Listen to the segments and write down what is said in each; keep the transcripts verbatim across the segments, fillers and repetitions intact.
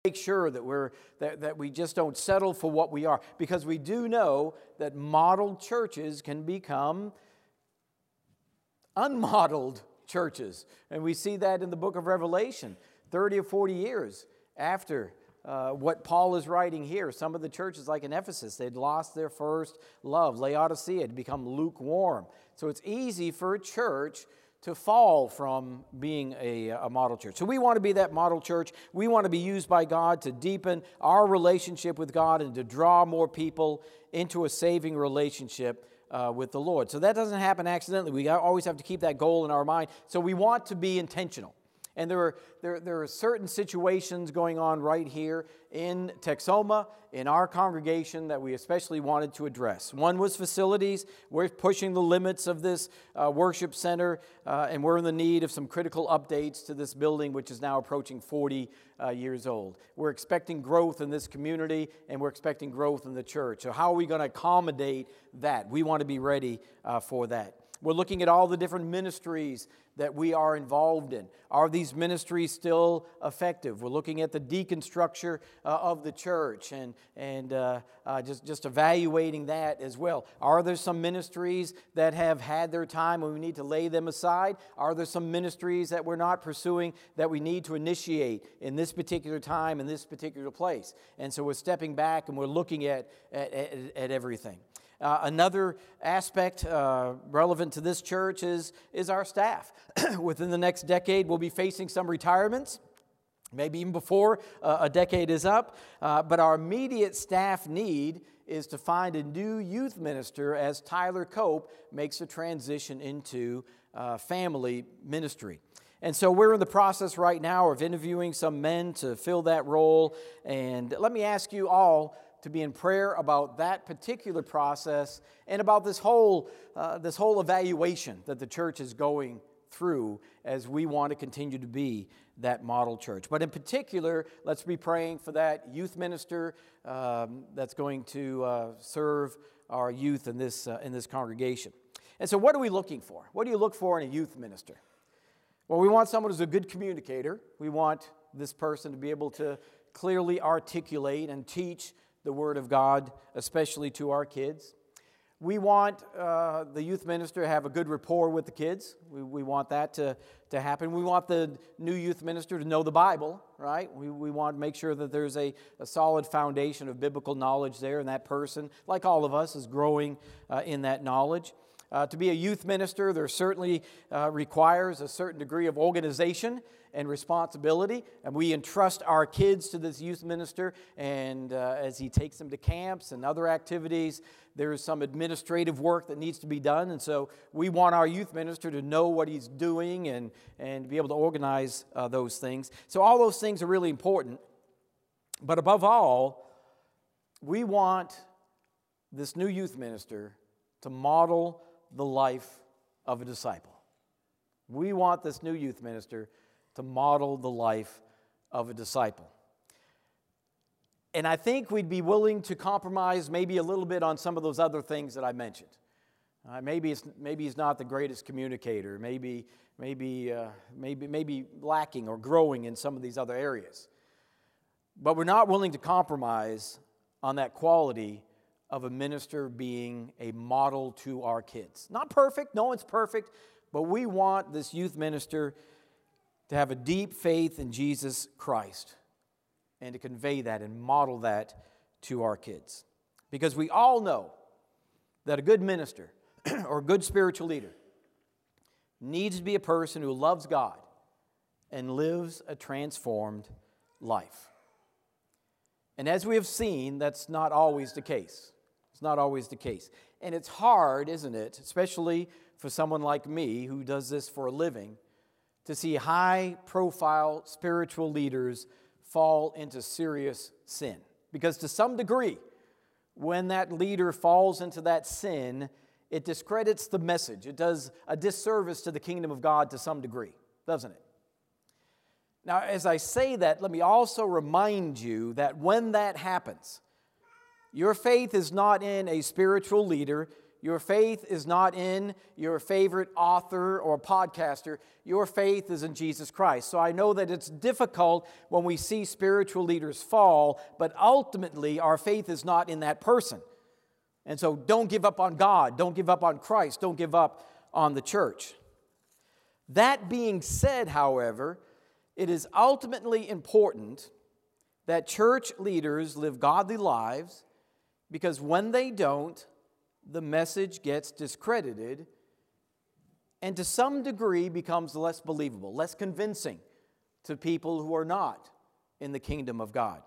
make sure that we're that, that we just don't settle for what we are, because we do know that modeled churches can become unmodeled churches, and we see that in the book of Revelation, thirty or forty years after uh, what Paul is writing here. Some of the churches, like in Ephesus, they'd lost their first love. Laodicea had become lukewarm. So it's easy for a church to fall from being a, a model church. So we want to be that model church. We want to be used by God to deepen our relationship with God and to draw more people into a saving relationship uh, with the Lord. So that doesn't happen accidentally. We always have to keep that goal in our mind. So we want to be intentional. And there are, there, there are certain situations going on right here in Texoma, in our congregation, that we especially wanted to address. One was facilities. We're pushing the limits of this uh, worship center, uh, and we're in the need of some critical updates to this building, which is now approaching forty uh, years old. We're expecting growth in this community, and we're expecting growth in the church. So how are we going to accommodate that? We want to be ready uh, for that. We're looking at all the different ministries that we are involved in. Are these ministries still effective? We're looking at the deacon structure uh, of the church and, and uh, uh, just, just evaluating that as well. Are there some ministries that have had their time and we need to lay them aside? Are there some ministries that we're not pursuing that we need to initiate in this particular time, in this particular place? And so we're stepping back and we're looking at, at, at, at everything. Uh, another aspect uh, relevant to this church is, is our staff. Within the next decade, we'll be facing some retirements, maybe even before uh, a decade is up. Uh, but our immediate staff need is to find a new youth minister as Tyler Cope makes a transition into uh, family ministry. And so we're in the process right now of interviewing some men to fill that role. And let me ask you all to be in prayer about that particular process and about this whole uh, this whole evaluation that the church is going through as we want to continue to be that model church. But in particular, let's be praying for that youth minister um, that's going to uh, serve our youth in this uh, in this congregation. And so what are we looking for? What do you look for in a youth minister? Well, we want someone who's a good communicator. We want this person to be able to clearly articulate and teach the Word of God, especially to our kids. We want uh, the youth minister to have a good rapport with the kids. We, we want that to, to happen. We want the new youth minister to know the Bible, right? We, we want to make sure that there's a, a solid foundation of biblical knowledge there, and that person, like all of us, is growing uh, in that knowledge. Uh, to be a youth minister, there certainly uh, requires a certain degree of organization and responsibility, and we entrust our kids to this youth minister, and uh, as he takes them to camps and other activities, there is some administrative work that needs to be done, and so we want our youth minister to know what he's doing and, and be able to organize uh, those things. So all those things are really important, but above all, we want this new youth minister to model the life of a disciple. We want this new youth minister to model the life of a disciple. And I think we'd be willing to compromise maybe a little bit on some of those other things that I mentioned. Uh, maybe it's maybe he's not the greatest communicator. Maybe maybe uh, maybe maybe lacking or growing in some of these other areas. But we're not willing to compromise on that quality of a minister being a model to our kids. Not perfect, no one's perfect, but we want this youth minister to have a deep faith in Jesus Christ and to convey that and model that to our kids. Because we all know that a good minister or a good spiritual leader needs to be a person who loves God and lives a transformed life. And as we have seen, that's not always the case. It's not always the case. And it's hard, isn't it, especially for someone like me who does this for a living, to see high-profile spiritual leaders fall into serious sin. Because to some degree, when that leader falls into that sin, it discredits the message. It does a disservice to the kingdom of God to some degree, doesn't it? Now, as I say that, let me also remind you that when that happens, your faith is not in a spiritual leader. Your faith is not in your favorite author or podcaster. Your faith is in Jesus Christ. So I know that it's difficult when we see spiritual leaders fall, but ultimately our faith is not in that person. And so don't give up on God. Don't give up on Christ. Don't give up on the church. That being said, however, it is ultimately important that church leaders live godly lives, because when they don't, the message gets discredited and to some degree becomes less believable, less convincing to people who are not in the kingdom of God.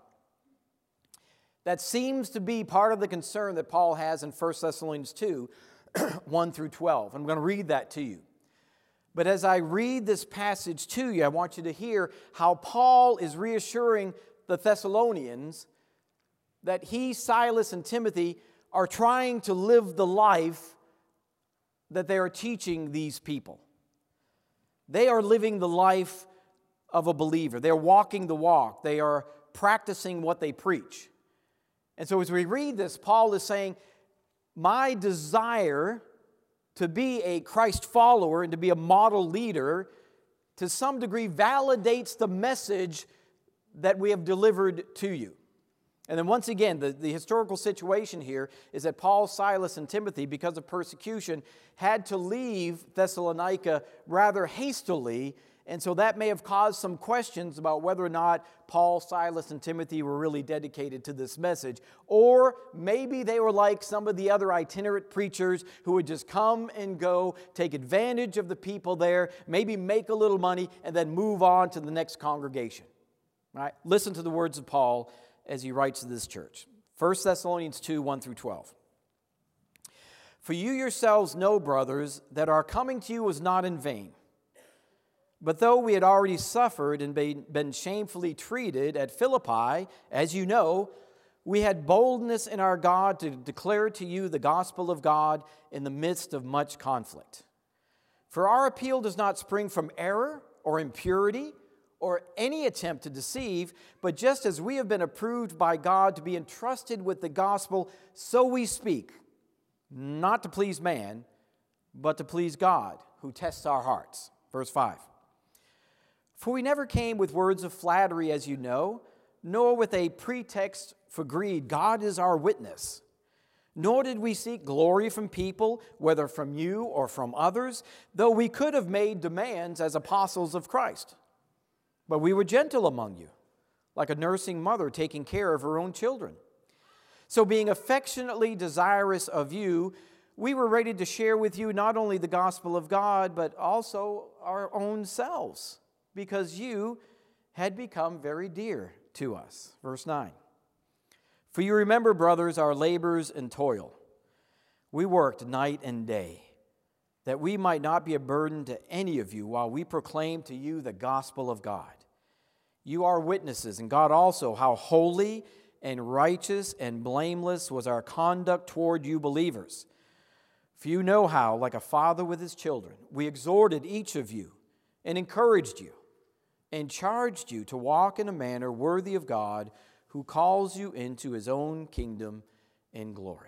That seems to be part of the concern that Paul has in First Thessalonians two, one through twelve. I'm going to read that to you. But as I read this passage to you, I want you to hear how Paul is reassuring the Thessalonians that he, Silas, and Timothy are trying to live the life that they are teaching these people. They are living the life of a believer. They're walking the walk. They are practicing what they preach. And so as we read this, Paul is saying, my desire to be a Christ follower and to be a model leader to some degree validates the message that we have delivered to you. And then once again, the, the historical situation here is that Paul, Silas, and Timothy, because of persecution, had to leave Thessalonica rather hastily, and so that may have caused some questions about whether or not Paul, Silas, and Timothy were really dedicated to this message. Or maybe they were like some of the other itinerant preachers who would just come and go, take advantage of the people there, maybe make a little money, and then move on to the next congregation. All right? Listen to the words of Paul as he writes to this church. First Thessalonians two, one through twelve. For you yourselves know, brothers, that our coming to you was not in vain. But though we had already suffered and been shamefully treated at Philippi, as you know, we had boldness in our God to declare to you the gospel of God in the midst of much conflict. For our appeal does not spring from error or impurity or any attempt to deceive, but just as we have been approved by God to be entrusted with the gospel, so we speak, not to please man, but to please God, who tests our hearts. Verse five. For we never came with words of flattery, as you know, nor with a pretext for greed. God is our witness. Nor did we seek glory from people, whether from you or from others, though we could have made demands as apostles of Christ. But we were gentle among you, like a nursing mother taking care of her own children. So being affectionately desirous of you, we were ready to share with you not only the gospel of God, but also our own selves, because you had become very dear to us. Verse nine. For you remember, brothers, our labors and toil. We worked night and day, that we might not be a burden to any of you while we proclaim to you the gospel of God. You are witnesses, and God also, how holy and righteous and blameless was our conduct toward you believers. For you know how, like a father with his children, we exhorted each of you and encouraged you and charged you to walk in a manner worthy of God, who calls you into his own kingdom and glory.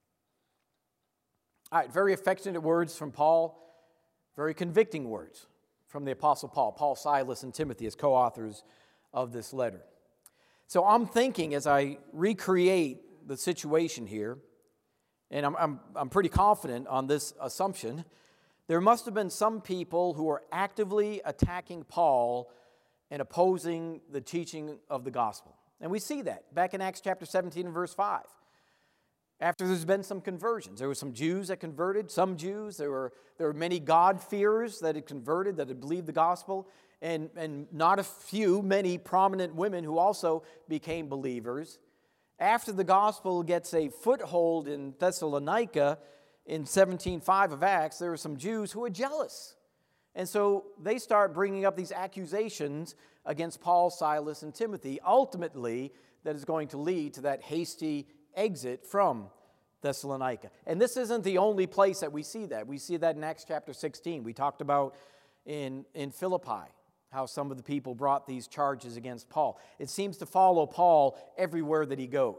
All right, very affectionate words from Paul, very convicting words from the Apostle Paul. Paul, Silas, and Timothy as co-authors of this letter. So I'm thinking as I recreate the situation here, and I'm, I'm, I'm pretty confident on this assumption, there must have been some people who were actively attacking Paul and opposing the teaching of the gospel. And we see that back in Acts chapter seventeen and verse five. After there's been some conversions. There were some Jews that converted, some Jews. There were, there were many God-fearers that had converted, that had believed the gospel, and, and not a few, many prominent women who also became believers. After the gospel gets a foothold in Thessalonica in seventeen five of Acts, there were some Jews who were jealous. And so they start bringing up these accusations against Paul, Silas, and Timothy, ultimately that is going to lead to that hasty exit from Thessalonica. And this isn't the only place that we see that. We see that in Acts chapter sixteen. We talked about in, in Philippi how some of the people brought these charges against Paul. It seems to follow Paul everywhere that he goes.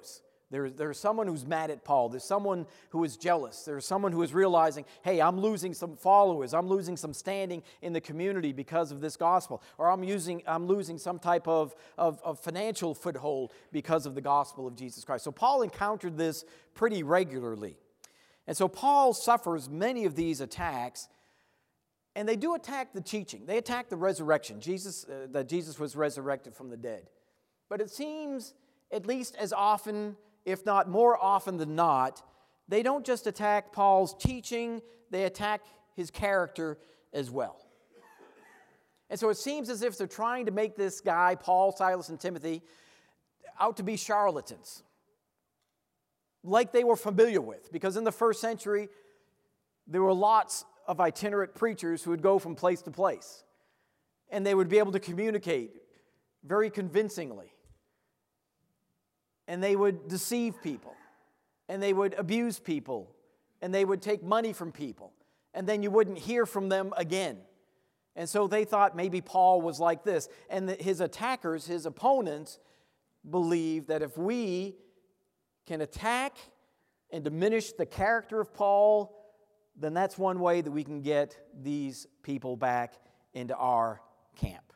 There's, there's someone who's mad at Paul. There's someone who is jealous. There's someone who is realizing, hey, I'm losing some followers. I'm losing some standing in the community because of this gospel. Or I'm, using, I'm losing some type of, of, of financial foothold because of the gospel of Jesus Christ. So Paul encountered this pretty regularly. And so Paul suffers many of these attacks. And they do attack the teaching. They attack the resurrection, Jesus, uh, that Jesus was resurrected from the dead. But it seems, at least as often, if not more often than not, they don't just attack Paul's teaching, they attack his character as well. And so it seems as if they're trying to make this guy, Paul, Silas, and Timothy, out to be charlatans, like they were familiar with. Because in the first century, there were lots of itinerant preachers who would go from place to place. And they would be able to communicate very convincingly. And they would deceive people. And they would abuse people. And they would take money from people. And then you wouldn't hear from them again. And so they thought maybe Paul was like this. And his attackers, his opponents, believed that if we can attack and diminish the character of Paul, then that's one way that we can get these people back into our camp.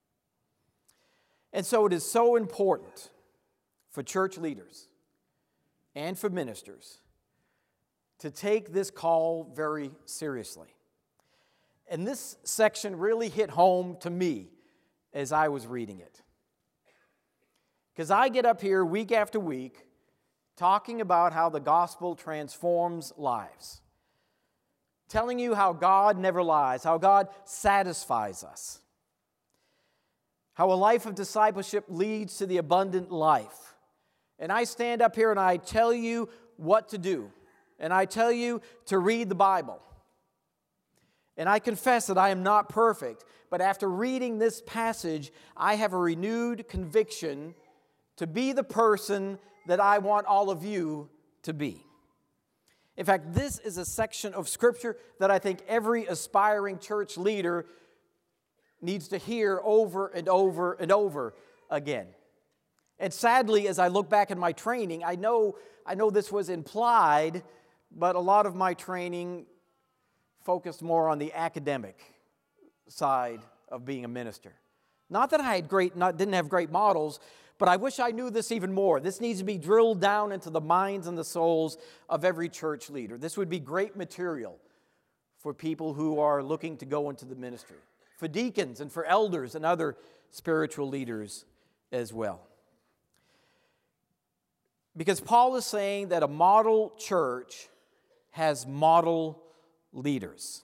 And so it is so important for church leaders and for ministers to take this call very seriously. And this section really hit home to me as I was reading it. Because I get up here week after week talking about how the gospel transforms lives. Telling you how God never lies, how God satisfies us. How a life of discipleship leads to the abundant life. And I stand up here and I tell you what to do. And I tell you to read the Bible. And I confess that I am not perfect, but after reading this passage, I have a renewed conviction to be the person that I want all of you to be. In fact, this is a section of Scripture that I think every aspiring church leader needs to hear over and over and over again. And sadly, as I look back at my training, I know, I know this was implied, but a lot of my training focused more on the academic side of being a minister. Not that I had great, not, didn't have great models, but I wish I knew this even more. This needs to be drilled down into the minds and the souls of every church leader. This would be great material for people who are looking to go into the ministry, for deacons and for elders and other spiritual leaders as well. Because Paul is saying that a model church has model leaders.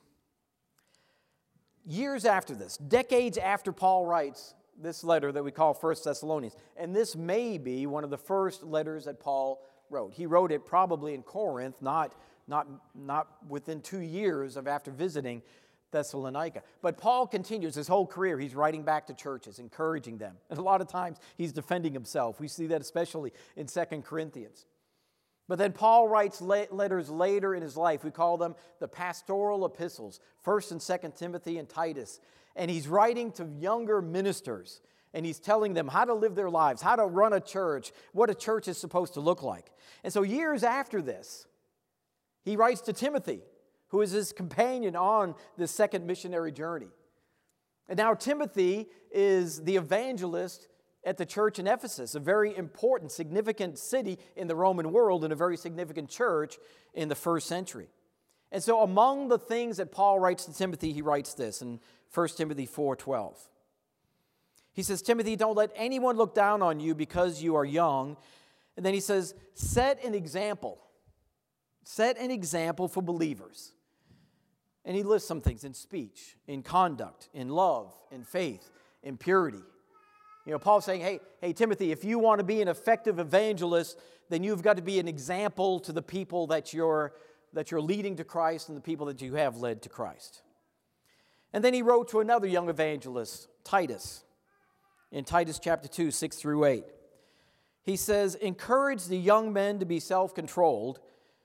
Years after this, decades after Paul writes this letter that we call First Thessalonians, and this may be one of the first letters that Paul wrote. He wrote it probably in Corinth, not, not, not within two years of after visiting Thessalonica. But Paul continues his whole career. He's writing back to churches, encouraging them. And a lot of times he's defending himself. We see that especially in Second Corinthians. But then Paul writes letters later in his life. We call them the pastoral epistles, First and Second Timothy and Titus. And he's writing to younger ministers. And he's telling them how to live their lives, how to run a church, what a church is supposed to look like. And so years after this, he writes to Timothy, who is his companion on this second missionary journey. And now Timothy is the evangelist at the church in Ephesus, a very important, significant city in the Roman world and a very significant church in the first century. And so among the things that Paul writes to Timothy, he writes this in First Timothy four twelve. He says, Timothy, don't let anyone look down on you because you are young. And then he says, set an example. Set an example for believers. And he lists some things in speech, in conduct, in love, in faith, in purity. You know, Paul's saying, hey, hey, Timothy, if you want to be an effective evangelist, then you've got to be an example to the people that you're, that you're leading to Christ and the people that you have led to Christ. And then he wrote to another young evangelist, Titus, in Titus chapter two, six through eight. He says, encourage the young men to be self-controlled.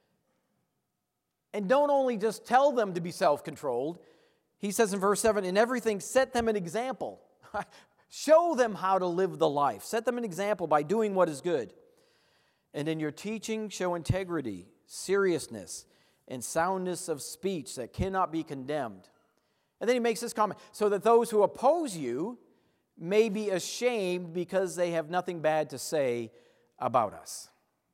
And don't only just tell them to be self-controlled. He says in verse seven, in everything, set them an example. Show them how to live the life. Set them an example by doing what is good. And in your teaching, show integrity, seriousness, and soundness of speech that cannot be condemned. And then he makes this comment, so that those who oppose you may be ashamed because they have nothing bad to say about us.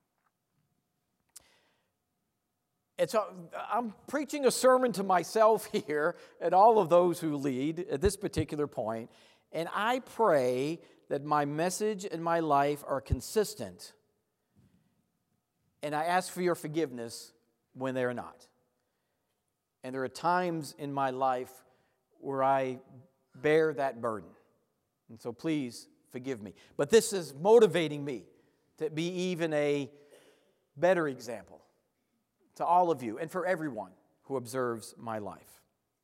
It's a, I'm preaching a sermon to myself here and all of those who lead at this particular point, and I pray that my message and my life are consistent, and I ask for your forgiveness when they are not. And there are times in my life where I bear that burden, and so please forgive me. But this is motivating me to be even a better example to all of you and for everyone who observes my life.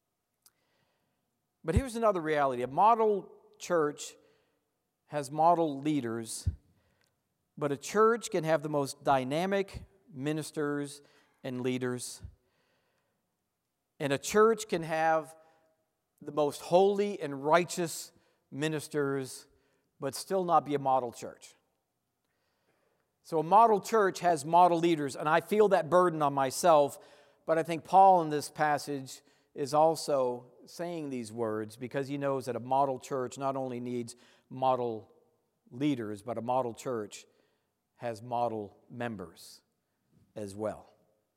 But here's another reality. A model church has model leaders, but a church can have the most dynamic ministers and leaders. And a church can have the most holy and righteous ministers, but still not be a model church. So a model church has model leaders, and I feel that burden on myself, but I think Paul in this passage is also saying these words because he knows that a model church not only needs model leaders, but a model church has model members as well.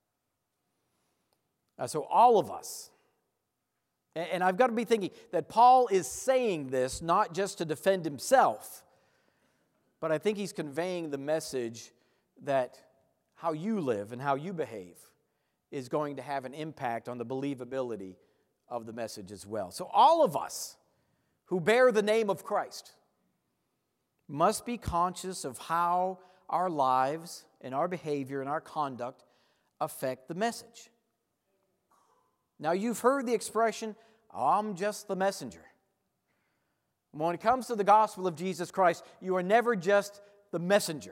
Uh, so all of us, and, and I've got to be thinking that Paul is saying this not just to defend himself, but I think he's conveying the message that how you live and how you behave is going to have an impact on the believability of the message as well. So all of us who bear the name of Christ must be conscious of how our lives and our behavior and our conduct affect the message. Now, you've heard the expression, I'm just the messenger. When it comes to the gospel of Jesus Christ, you are never just the messenger.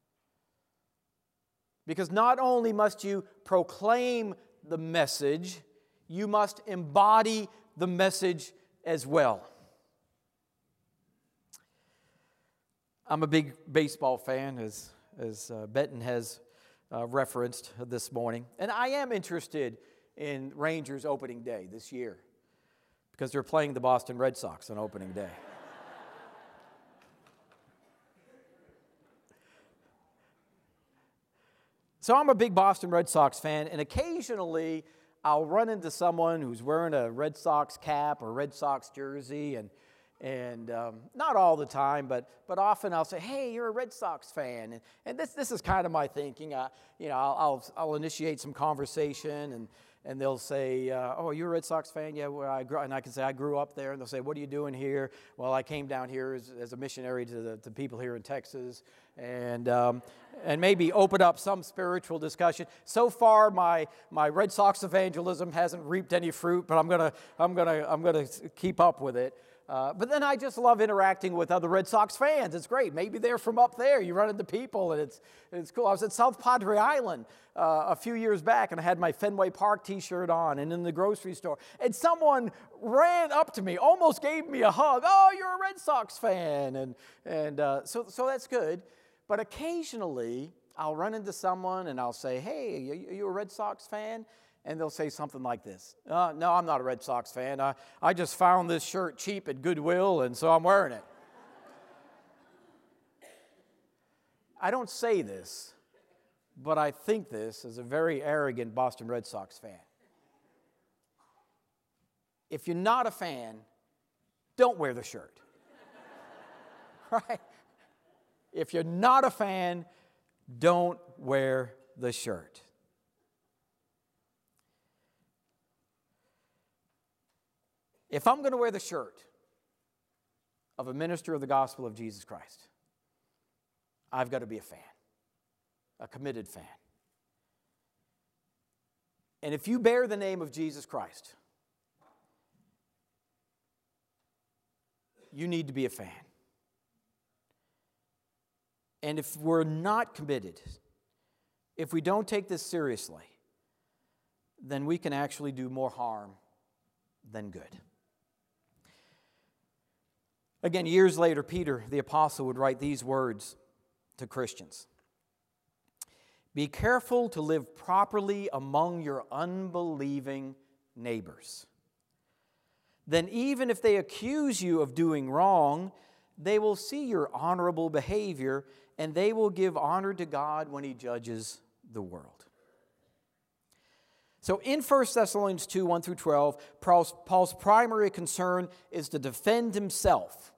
Because not only must you proclaim the message, you must embody the message as well. I'm a big baseball fan, as, as uh, Benton has uh, referenced this morning. And I am interested in Rangers opening day this year because they're playing the Boston Red Sox on opening day. So I'm a big Boston Red Sox fan, and occasionally I'll run into someone who's wearing a Red Sox cap or Red Sox jersey, and and um, not all the time, but but often I'll say, "Hey, you're a Red Sox fan," and, and this this is kind of my thinking. Uh, you know, I'll, I'll I'll initiate some conversation, and and they'll say, uh, "Oh, you're a Red Sox fan?" Yeah, well, I grew, and I can say I grew up there, and they'll say, "What are you doing here?" Well, I came down here as, as a missionary to the to people here in Texas, and um, and maybe open up some spiritual discussion. So far, my my Red Sox evangelism hasn't reaped any fruit, but I'm gonna I'm gonna I'm gonna keep up with it. Uh, but then I just love interacting with other Red Sox fans. It's great. Maybe they're from up there. You run into people, and it's it's cool. I was at South Padre Island uh, a few years back, and I had my Fenway Park T-shirt on, and in the grocery store, and someone ran up to me, almost gave me a hug. Oh, you're a Red Sox fan, and and uh, so so that's good. But occasionally, I'll run into someone, and I'll say, "Hey, are you, are you a Red Sox fan?" And they'll say something like this. Uh, no, I'm not a Red Sox fan. I, I just found this shirt cheap at Goodwill, and so I'm wearing it. I don't say this, but I think this as a very arrogant Boston Red Sox fan. If you're not a fan, don't wear the shirt. Right? If you're not a fan, don't wear the shirt. If I'm going to wear the shirt of a minister of the gospel of Jesus Christ, I've got to be a fan, a committed fan. And if you bear the name of Jesus Christ, you need to be a fan. And if we're not committed, if we don't take this seriously, then we can actually do more harm than good. Again, years later, Peter, the apostle, would write these words to Christians. Be careful to live properly among your unbelieving neighbors. Then even if they accuse you of doing wrong, they will see your honorable behavior, and they will give honor to God when He judges the world. So in First Thessalonians two, one through twelve, Paul's, Paul's primary concern is to defend himself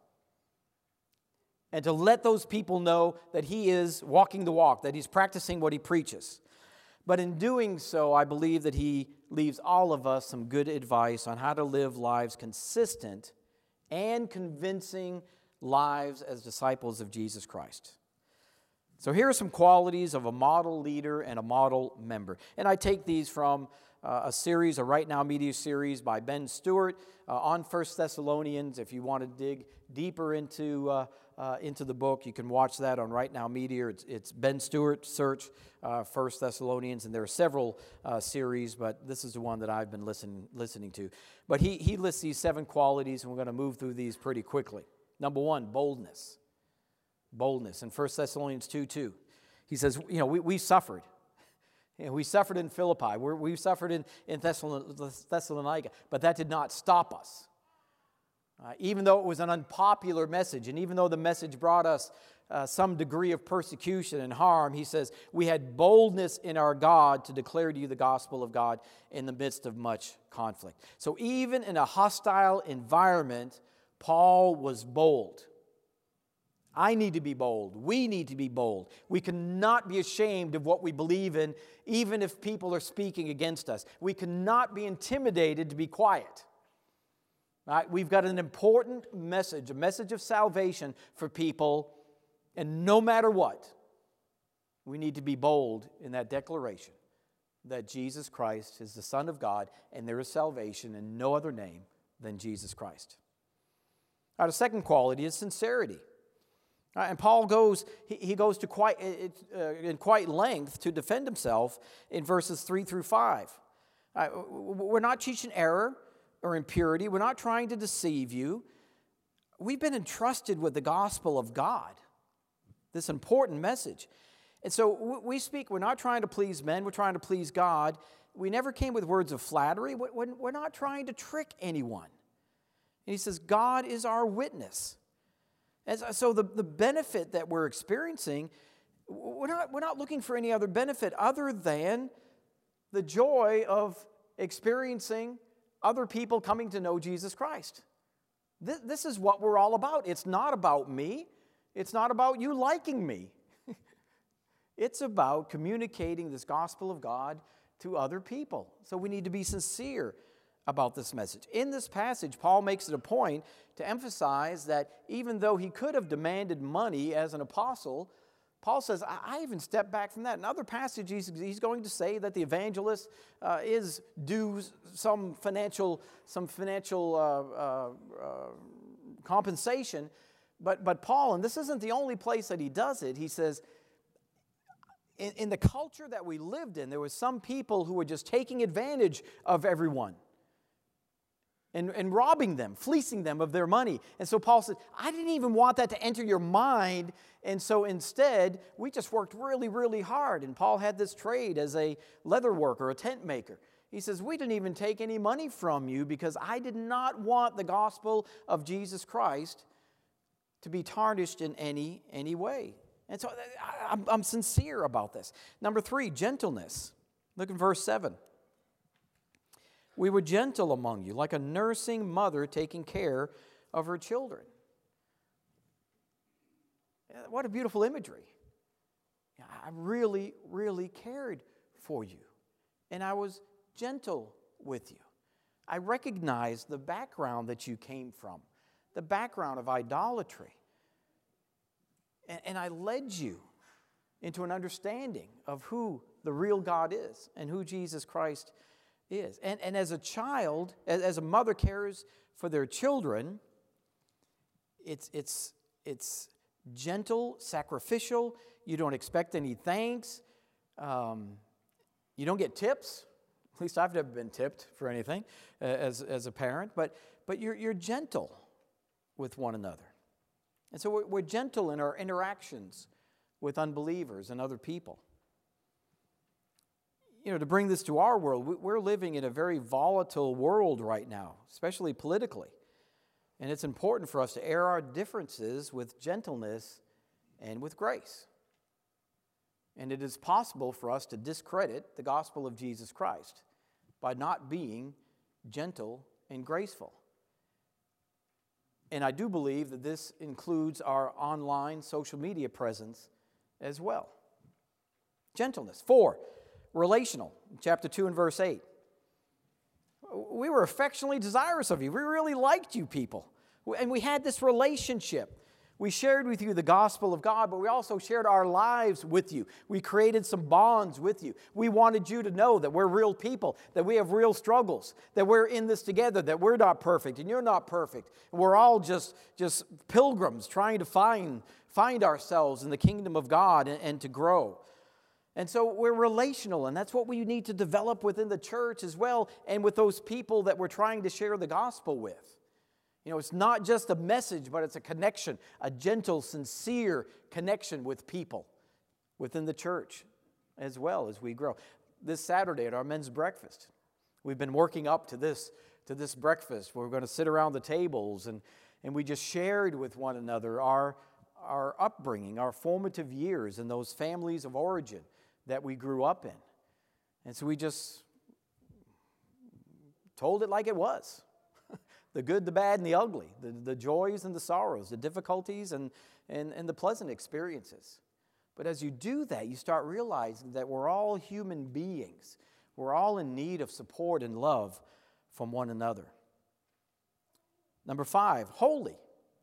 and to let those people know that he is walking the walk, that he's practicing what he preaches. But in doing so, I believe that he leaves all of us some good advice on how to live lives consistent and convincing lives as disciples of Jesus Christ. So here are some qualities of a model leader and a model member. And I take these from uh, a series, a Right Now Media series by Ben Stewart uh, on First Thessalonians. If you want to dig deeper into uh, uh, into the book, you can watch that on Right Now Media. It's, it's Ben Stewart, search uh, First Thessalonians, and there are several uh, series, but this is the one that I've been listen, listening to. But he, he lists these seven qualities, and we're going to move through these pretty quickly. Number one, boldness. Boldness. In First Thessalonians two two, he says, you know, we, we suffered. You know, we suffered in Philippi. We're, we suffered in, in Thessalonica, but that did not stop us. Uh, even though it was an unpopular message, and even though the message brought us uh, some degree of persecution and harm, he says, we had boldness in our God to declare to you the gospel of God in the midst of much conflict. So even in a hostile environment, Paul was bold. I need to be bold. We need to be bold. We cannot be ashamed of what we believe in, even if people are speaking against us. We cannot be intimidated to be quiet. Right? We've got an important message, a message of salvation for people, and no matter what, we need to be bold in that declaration that Jesus Christ is the Son of God, and there is salvation in no other name than Jesus Christ. Now, the second quality is sincerity. Uh, and Paul goes, he, he goes to quite uh, in quite length to defend himself in verses three through five. Uh, we're not teaching error or impurity. We're not trying to deceive you. We've been entrusted with the gospel of God, this important message. And so we speak, we're not trying to please men, we're trying to please God. We never came with words of flattery. We're not trying to trick anyone. And he says, God is our witness. And so the, the benefit that we're experiencing, we're not, we're not looking for any other benefit other than the joy of experiencing other people coming to know Jesus Christ. This, this is what we're all about. It's not about me. It's not about you liking me. It's about communicating this gospel of God to other people. So we need to be sincere about this message. In this passage, Paul makes it a point to emphasize that even though he could have demanded money as an apostle, Paul says, I, I even step back from that. In other passages, he's, he's going to say that the evangelist uh, is due some financial, some financial uh, uh, uh, compensation. But, but Paul, and this isn't the only place that he does it, he says, in, in the culture that we lived in, there were some people who were just taking advantage of everyone. And, and robbing them, fleecing them of their money. And so Paul said, I didn't even want that to enter your mind. And so instead, we just worked really, really hard. And Paul had this trade as a leather worker, a tent maker. He says, we didn't even take any money from you because I did not want the gospel of Jesus Christ to be tarnished in any, any way. And so I, I'm, I'm sincere about this. Number three, gentleness. Look at verse seven. We were gentle among you, like a nursing mother taking care of her children. What a beautiful imagery. I really, really cared for you. And I was gentle with you. I recognized the background that you came from, the background of idolatry. And, and I led you into an understanding of who the real God is and who Jesus Christ is. Is. And, and as a child, as, as a mother cares for their children, it's, it's, it's gentle, sacrificial. You don't expect any thanks. Um, you don't get tips. At least I've never been tipped for anything uh, as, as a parent. But, but you're, you're gentle with one another. And so we're, we're gentle in our interactions with unbelievers and other people. you know, to bring this to our world, we're living in a very volatile world right now, especially politically. And it's important for us to air our differences with gentleness and with grace. And it is possible for us to discredit the gospel of Jesus Christ by not being gentle and graceful. And I do believe that this includes our online social media presence as well. Gentleness. Four, relational. Chapter two and verse eight. We were affectionately desirous of you. We really liked you people. And we had this relationship. We shared with you the gospel of God, but we also shared our lives with you. We created some bonds with you. We wanted you to know that we're real people, that we have real struggles, that we're in this together, that we're not perfect and you're not perfect. We're all just, just pilgrims trying to find, find ourselves in the kingdom of God and, and to grow. And so we're relational, and that's what we need to develop within the church as well, and with those people that we're trying to share the gospel with. You know, it's not just a message, but it's a connection, a gentle, sincere connection with people within the church as well as we grow. This Saturday at our men's breakfast, we've been working up to this, to this breakfast. We're going to sit around the tables, and, and we just shared with one another our, our upbringing, our formative years, and those families of origin that we grew up in. And so we just told it like it was. The good, the bad, and the ugly, the, the joys and the sorrows, the difficulties and, and, and the pleasant experiences. But as you do that, you start realizing that we're all human beings. We're all in need of support and love from one another. Number five, holy.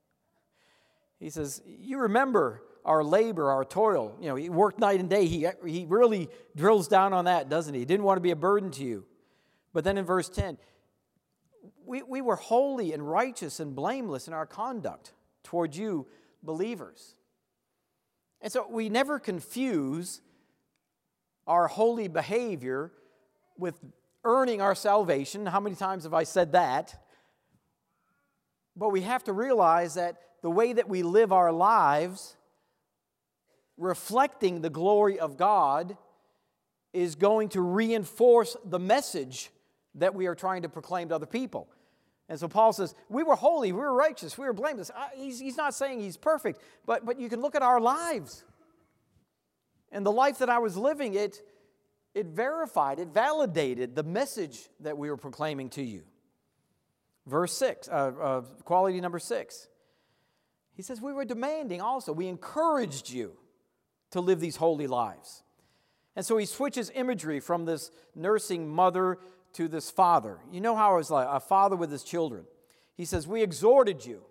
He says, you remember our labor, our toil. You know, he worked night and day. He, he really drills down on that, doesn't he? He didn't want to be a burden to you. But then in verse ten, we, we were holy and righteous and blameless in our conduct toward you, believers. And so we never confuse our holy behavior with earning our salvation. How many times have I said that? But we have to realize that the way that we live our lives, reflecting the glory of God, is going to reinforce the message that we are trying to proclaim to other people. And so Paul says, we were holy, we were righteous, we were blameless. He's, he's not saying he's perfect, but, but you can look at our lives. And the life that I was living, it, it verified, it validated the message that we were proclaiming to you. Verse six, uh, uh, quality number six. He says, we were demanding also. We encouraged you to live these holy lives. And so he switches imagery from this nursing mother to this father. You know how it was like a father with his children. He says, we exhorted you.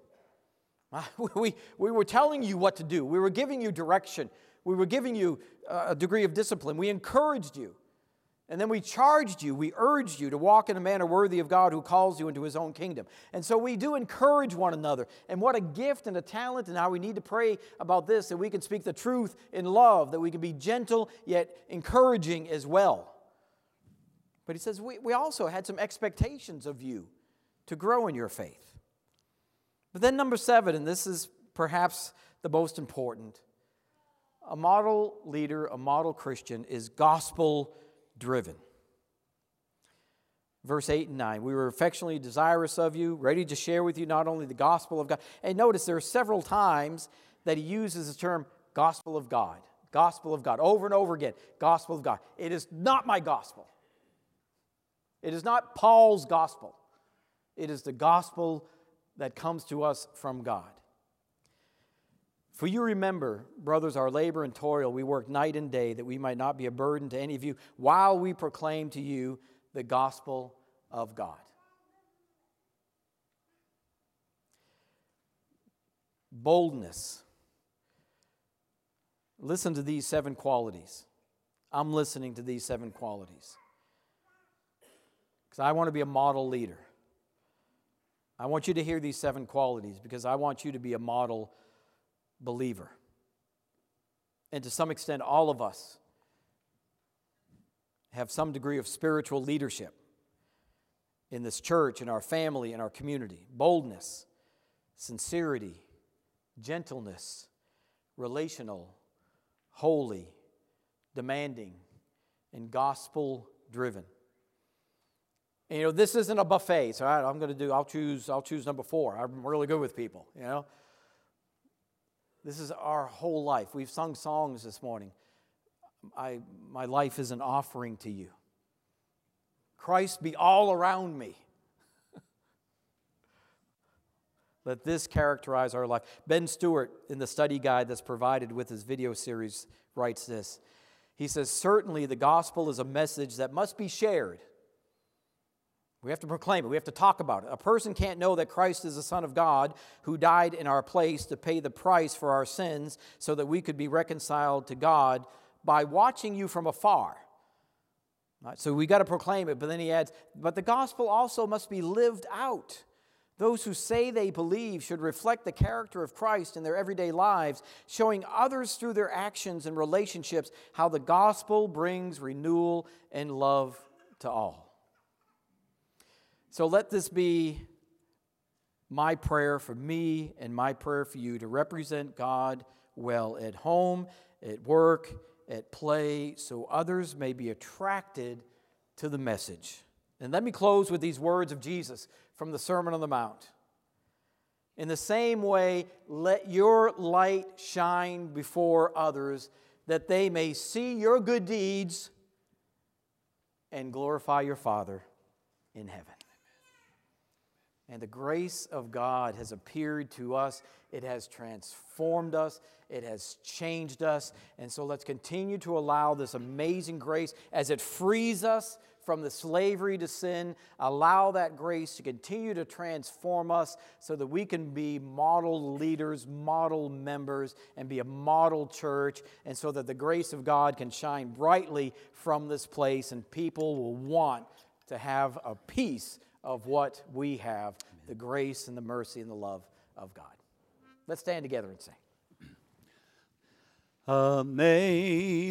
We, we were telling you what to do. We were giving you direction. We were giving you a degree of discipline. We encouraged you. And then we charged you, we urged you to walk in a manner worthy of God who calls you into his own kingdom. And so we do encourage one another. And what a gift and a talent, and how we need to pray about this, that we can speak the truth in love, that we can be gentle yet encouraging as well. But he says, we, we also had some expectations of you to grow in your faith. But then number seven, and this is perhaps the most important, a model leader, a model Christian is gospel driven. Verse eight and nine, we were affectionately desirous of you, ready to share with you not only the gospel of God. And notice there are several times that he uses the term gospel of God. Gospel of God, over and over again. Gospel of God. It is not my gospel. It is not Paul's gospel. It is the gospel that comes to us from God. For you remember, brothers, our labor and toil, we work night and day that we might not be a burden to any of you while we proclaim to you the gospel of God. Boldness. Listen to these seven qualities. I'm listening to these seven qualities. Because I want to be a model leader. I want you to hear these seven qualities because I want you to be a model believer. And to some extent, all of us have some degree of spiritual leadership in this church, in our family, in our community. Boldness, sincerity, gentleness, relational, holy, demanding, and gospel-driven. And, you know, this isn't a buffet, so I, I'm going to do, I'll choose, I'll choose number four. I'm really good with people, you know. This is our whole life. We've sung songs this morning. I, my life is an offering to you. Christ be all around me. Let this characterize our life. Ben Stewart, in the study guide that's provided with his video series, writes this. He says, certainly the gospel is a message that must be shared. We have to proclaim it. We have to talk about it. A person can't know that Christ is the Son of God who died in our place to pay the price for our sins so that we could be reconciled to God by watching you from afar. Right? So we got to proclaim it, but then he adds, but the gospel also must be lived out. Those who say they believe should reflect the character of Christ in their everyday lives, showing others through their actions and relationships how the gospel brings renewal and love to all. So let this be my prayer for me and my prayer for you to represent God well at home, at work, at play, so others may be attracted to the message. And let me close with these words of Jesus from the Sermon on the Mount. In the same way, let your light shine before others, that they may see your good deeds and glorify your Father in heaven. And the grace of God has appeared to us. It has transformed us. It has changed us. And so let's continue to allow this amazing grace as it frees us from the slavery to sin. Allow that grace to continue to transform us so that we can be model leaders, model members, and be a model church. And so that the grace of God can shine brightly from this place and people will want to have a piece of what we have, the grace and the mercy and the love of God. Let's stand together and sing. Amazing.